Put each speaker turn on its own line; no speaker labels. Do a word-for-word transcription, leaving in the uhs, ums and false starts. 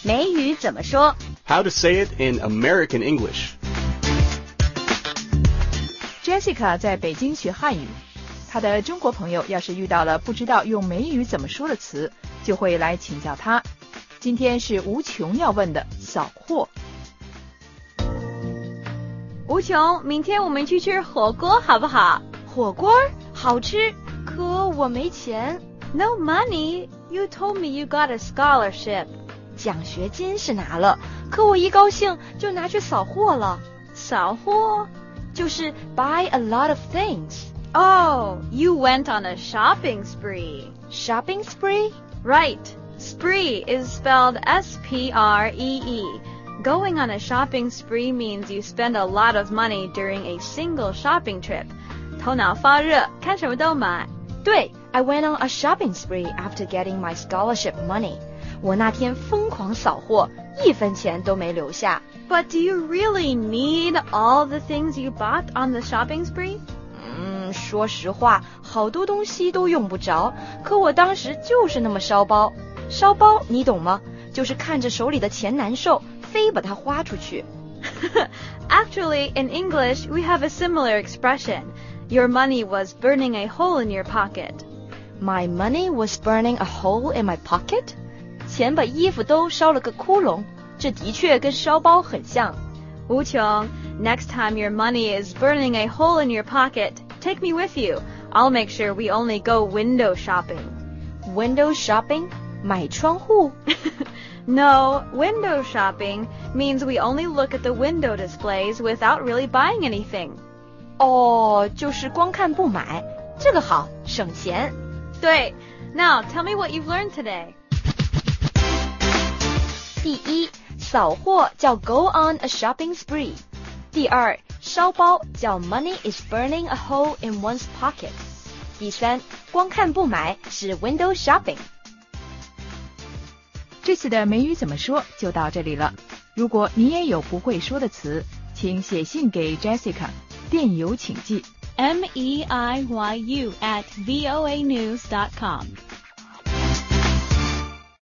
美语怎么说
How to say it in American English.
Jessica 在北京学汉语，她的中国朋友要是遇到了不知道用美语怎么说的词，就会来请教她。今天是无穷要问的扫货。
无穷，明天我们去吃火锅好不好？
火锅好吃，可我没钱。
No money? You told me you got a scholarship.
奖学金是拿了，可我一高兴就拿去扫货了。
扫货？
就是 buy a lot of things.
Oh, you went on a shopping spree.
Shopping spree?
Right. Spree is spelled S P R E E.Going on a shopping spree means you spend a lot of money during a single shopping trip. 头脑发热，看什么都买。
对 I went on a shopping spree after getting my scholarship money. 我那天疯狂扫货，一分钱都没留下。
But do you really need all the things you bought on the shopping spree?
嗯，说实话，好多东西都用不着，可我当时就是那么烧包。烧包你懂吗？就是看着手里的钱难受，非把它花出去。
Actually, in English, we have a similar expression. Your money was burning a hole in your pocket.
My money was burning a hole in my pocket? 钱把衣服都烧了个窟窿，这的确跟烧包很像。
无穷 next time your money is burning a hole in your pocket, take me with you. I'll make sure we only go window shopping.
Window shopping? 买窗户
No, window shopping means we only look at the window displays without really buying anything.
哦，就是光看不买，这个好，省钱。
对 Now, tell me what you've learned today.
第一，扫货叫 go on a shopping spree. 第二，烧包叫 money is burning a hole in one's pocket. 第三，光看不买是 window shopping.
这次的美语怎么说就到这里了。如果你也有不会说的词，请写信给 Jessica， 电邮请寄
M E I Y U at voa news dot com